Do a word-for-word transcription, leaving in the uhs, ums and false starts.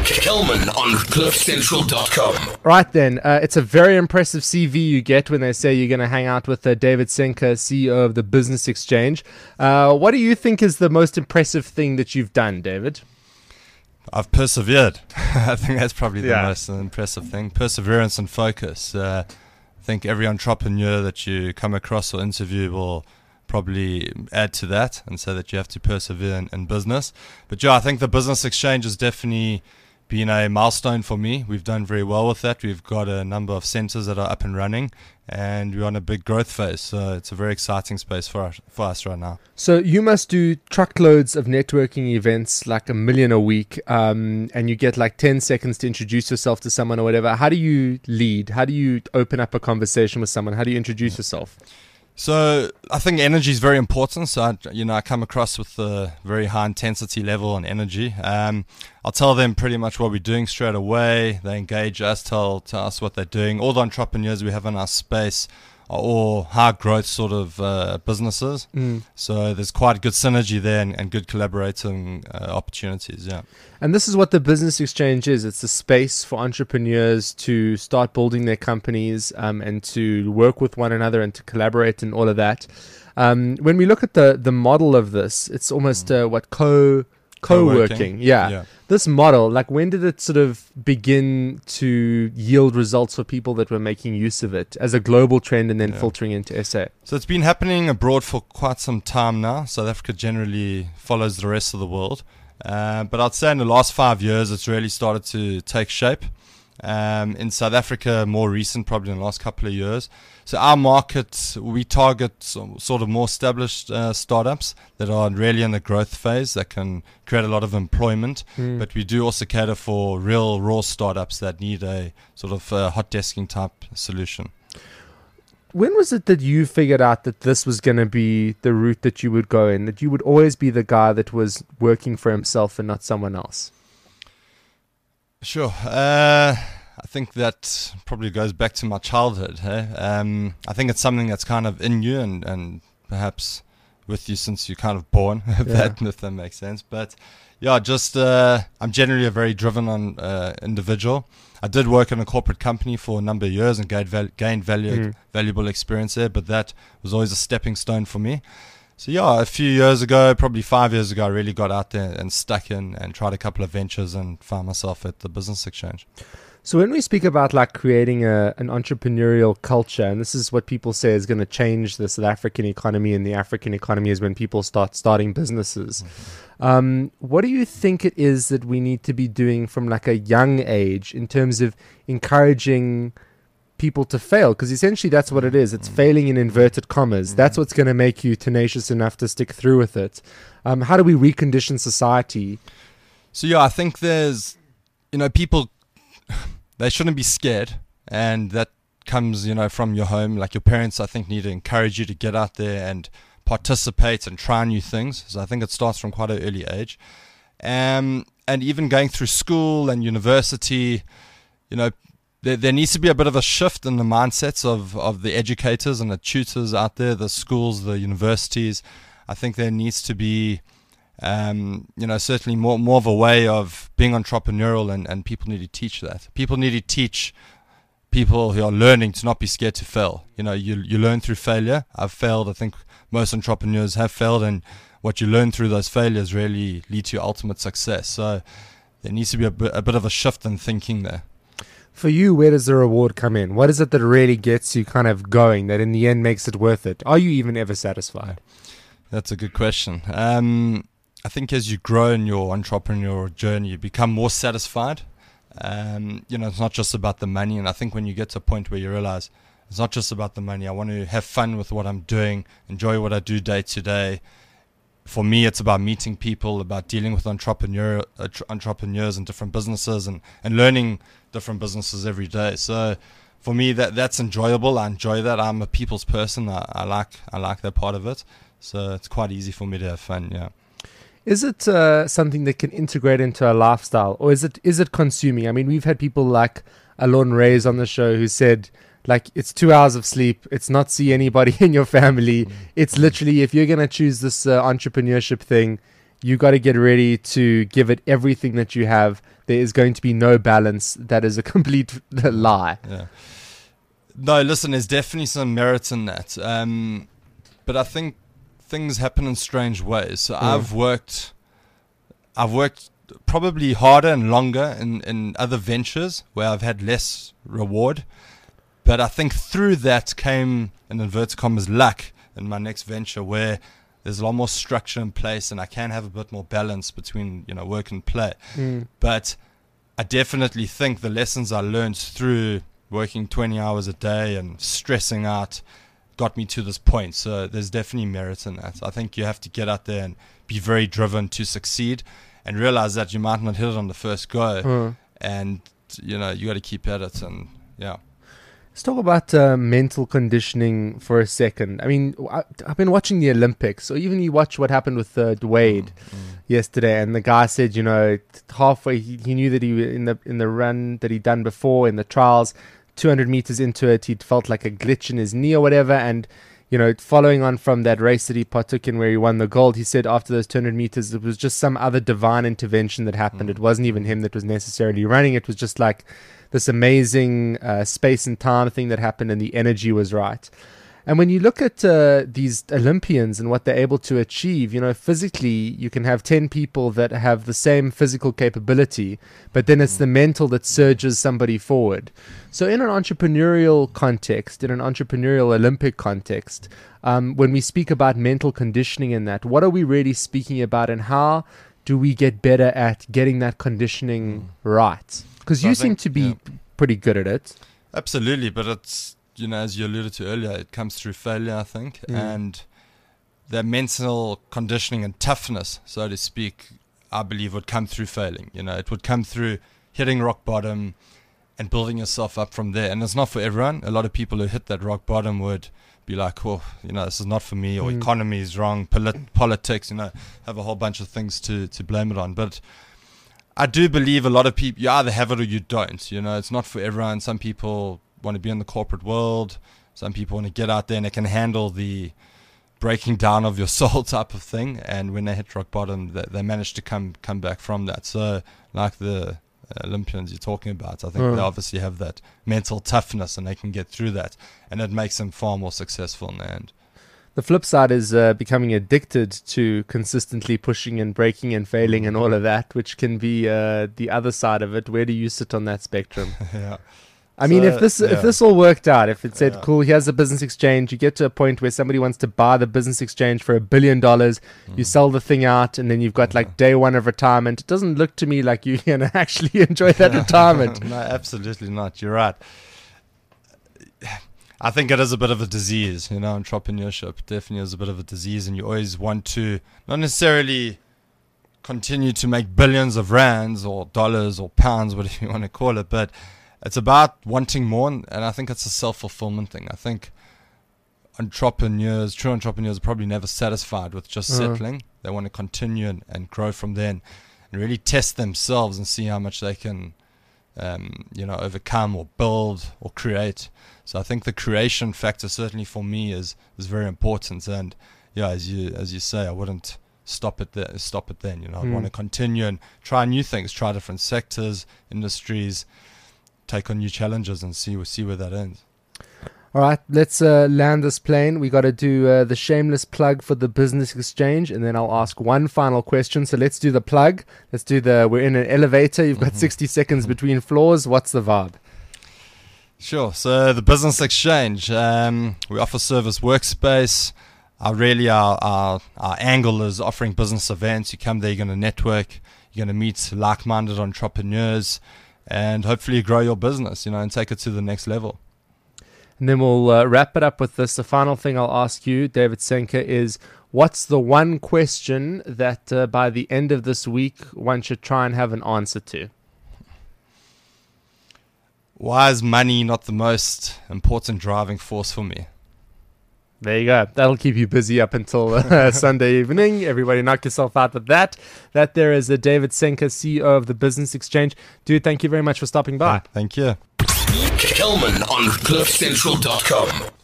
Kelman on cliff central dot com. Right then, uh, it's a very impressive C V you get when they say you're going to hang out with uh, David Senker, C E O of the Business Exchange. Uh, what do you think is the most impressive thing that you've done, David? I've persevered. I think that's probably the Yeah. most impressive thing. Perseverance and focus. Uh, I think every entrepreneur that you come across or interview will probably add to that and say that you have to persevere in, in business. But yeah, I think the Business Exchange has definitely been a milestone for me. We've done very well with that. We've got a number of centers that are up and running, and we're on a big growth phase. So it's a very exciting space for us, for us right now. So you must do truckloads of networking events, like a million a week, um, and you get like ten seconds to introduce yourself to someone or whatever. How do you lead? How do you open up a conversation with someone? How do you introduce yourself? So I think energy is very important. So I, you know, I come across with a very high intensity level and energy. Um, I'll tell them pretty much what we're doing straight away. They engage us, tell, tell us what they're doing. All the entrepreneurs we have in our space are all high growth sort of uh, businesses. Mm. So there's quite a good synergy there and, and good collaborating uh, opportunities. Yeah. And this is what the Business Exchange is. It's a space for entrepreneurs to start building their companies um, and to work with one another and to collaborate and all of that. Um, when we look at the, the model of this, it's almost uh, what co co-working. Co-working. Yeah. Yeah. This model, like when did it sort of begin to yield results for people that were making use of it as a global trend and then Yeah. filtering into S A? So it's been happening abroad for quite some time now. South Africa generally follows the rest of the world. Uh, but I'd say in the last five years, it's really started to take shape. Um, in South Africa, more recent, probably in the last couple of years. So our market, we target some sort of more established uh, startups that are really in the growth phase that can create a lot of employment. Mm. But we do also cater for real raw startups that need a sort of uh, hot desking type solution. When was it that you figured out that this was going to be the route that you would go in, that you would always be the guy that was working for himself and not someone else? Sure. Uh, I think that probably goes back to my childhood. Hey? Um, I think it's something that's kind of in you and, and perhaps with you since you're kind of born, if, Yeah. that, if that makes sense. But yeah, just uh, I'm generally a very driven on uh, individual. I did work in a corporate company for a number of years and gained, val- gained value, Mm. valuable experience there, but that was always a stepping stone for me. So yeah, a few years ago, probably five years ago, I really got out there and stuck in and tried a couple of ventures and found myself at the Business Exchange. So when we speak about like creating a, an entrepreneurial culture, and this is what people say is going to change the South African economy, and the African economy is when people start starting businesses. Mm-hmm. Um, what do you think it is that we need to be doing from like a young age in terms of encouraging people to fail? Because essentially that's what it is. It's failing in inverted commas. That's what's going to make you tenacious enough to stick through with it. Um, how do we recondition society? So yeah, I think there's, you know, people, they shouldn't be scared, and that comes, you know, from your home. Like your parents, I think, need to encourage you to get out there and participate and try new things. So I think it starts from quite an early age. Um, and even going through school and university, you know, there, there needs to be a bit of a shift in the mindsets of, of the educators and the tutors out there, the schools, the universities. I think there needs to be, um, you know, certainly more more of a way of being entrepreneurial, and, and people need to teach that. People need to teach people who are learning to not be scared to fail. You know, you you learn through failure. I've failed. I think most entrepreneurs have failed, and what you learn through those failures really lead to your ultimate success. So there needs to be a bit, a bit of a shift in thinking there. For you, where does the reward come in? What is it that really gets you kind of going, that in the end makes it worth it? Are you even ever satisfied? That's a good question. Um, I think as you grow in your entrepreneurial journey, you become more satisfied. Um, you know, it's not just about the money. And I think when you get to a point where you realize it's not just about the money, I want to have fun with what I'm doing, enjoy what I do day to day. For me, it's about meeting people, about dealing with entrepreneur, uh, tr- entrepreneurs and different businesses, and, and learning different businesses every day. So for me, that that's enjoyable. I enjoy that. I'm a people's person. I, I like I like that part of it. So it's quite easy for me to have fun, yeah. Is it uh, something that can integrate into a lifestyle, or is it is it consuming? I mean, we've had people like Alon Reyes on the show who said, like, it's two hours of sleep. It's not see anybody in your family. It's literally, if you're going to choose this uh, entrepreneurship thing, you got to get ready to give it everything that you have. There is going to be no balance. That is a complete lie. Yeah. No, listen, there's definitely some merit in that. Um, but I think things happen in strange ways. So Mm. I've worked, I've worked probably harder and longer in, in other ventures where I've had less reward. But I think through that came, in inverted commas, luck in my next venture where there's a lot more structure in place and I can have a bit more balance between, you know, work and play. Mm. But I definitely think the lessons I learned through working twenty hours a day and stressing out got me to this point. So there's definitely merit in that. I think you have to get out there and be very driven to succeed and realize that you might not hit it on the first go. Mm. And, you know, you got to keep at it. And, yeah. Let's talk about uh, mental conditioning for a second. I mean, I, I've been watching the Olympics, or even you watch what happened with uh, Wade Mm. yesterday, and the guy said, you know, halfway he, he knew that he in the in the run that he'd done before in the trials, two hundred meters into it, he'd felt like a glitch in his knee or whatever, and you know, following on from that race that he partook in where he won the gold, he said after those two hundred meters, it was just some other divine intervention that happened. Mm. It wasn't even him that was necessarily running. It was just like this amazing uh, space and time thing that happened, and the energy was right. And when you look at uh, these Olympians and what they're able to achieve, you know, physically, you can have ten people that have the same physical capability, but then it's the mental that surges somebody forward. So in an entrepreneurial context, in an entrepreneurial Olympic context, um, when we speak about mental conditioning in that, what are we really speaking about, and how do we get better at getting that conditioning right? Because So you I seem think, to be yeah. pretty good at it. Absolutely, but it's, you know, as you alluded to earlier, it comes through failure, I think, Mm. and the mental conditioning and toughness, so to speak, I believe would come through failing. You know, it would come through hitting rock bottom and building yourself up from there. And it's not for everyone. A lot of people who hit that rock bottom would be like, oh, you know, this is not for me, or Mm. economy is wrong, polit- politics, you know, have a whole bunch of things to, to blame it on. But I do believe a lot of people, you either have it or you don't. You know, it's not for everyone. Some people want to be in the corporate world. Some people want to get out there and they can handle the breaking down of your soul type of thing. And when they hit rock bottom, they, they manage to come come back from that. So like the Olympians you're talking about, I think Mm. they obviously have that mental toughness and they can get through that. And it makes them far more successful in the end. The flip side is uh, becoming addicted to consistently pushing and breaking and failing and all of that, which can be uh, the other side of it. Where do you sit on that spectrum? Yeah. I mean, So, if this yeah. if this all worked out, if it said, Yeah. cool, here's the business exchange, you get to a point where somebody wants to buy the business exchange for a billion dollars, you sell the thing out, and then you've got like day one of retirement. It doesn't look to me like you're going to actually enjoy that retirement. No, absolutely not. You're right. I think it is a bit of a disease, you know, entrepreneurship definitely is a bit of a disease, and you always want to not necessarily continue to make billions of rands or dollars or pounds, whatever you want to call it, but it's about wanting more, and I think it's a self-fulfillment thing. I think entrepreneurs, true entrepreneurs, are probably never satisfied with just Uh-huh. settling. They want to continue and, and grow from there, and, and really test themselves and see how much they can, um, you know, overcome or build or create. So I think the creation factor, certainly for me, is is very important. And yeah, as you as you say, I wouldn't stop it there. Stop it then. You know, I'd Mm. want to continue and try new things, try different sectors, industries, take on new challenges, and see see where that ends. All right, let's uh, land this plane. We got to do uh, the shameless plug for the business exchange, and then I'll ask one final question. So let's do the plug. Let's do the. We're in an elevator. You've got Mhm. sixty seconds between floors. What's the vibe? Sure. So the business exchange, um, we offer service workspace. Our really our, our our angle is offering business events. You come there, you're going to network, you're going to meet like-minded entrepreneurs, and hopefully grow your business, you know, and take it to the next level. And then we'll uh, wrap it up with this. The final thing I'll ask you, David Senker, is what's the one question that uh, by the end of this week one should try and have an answer to? Why is money not the most important driving force for me? There you go. That'll keep you busy up until uh, Sunday evening. Everybody knock yourself out with that. That there is a David Senker, C E O of the Business Exchange. Dude, thank you very much for stopping by. Thank you. Kelman on cliff central dot com.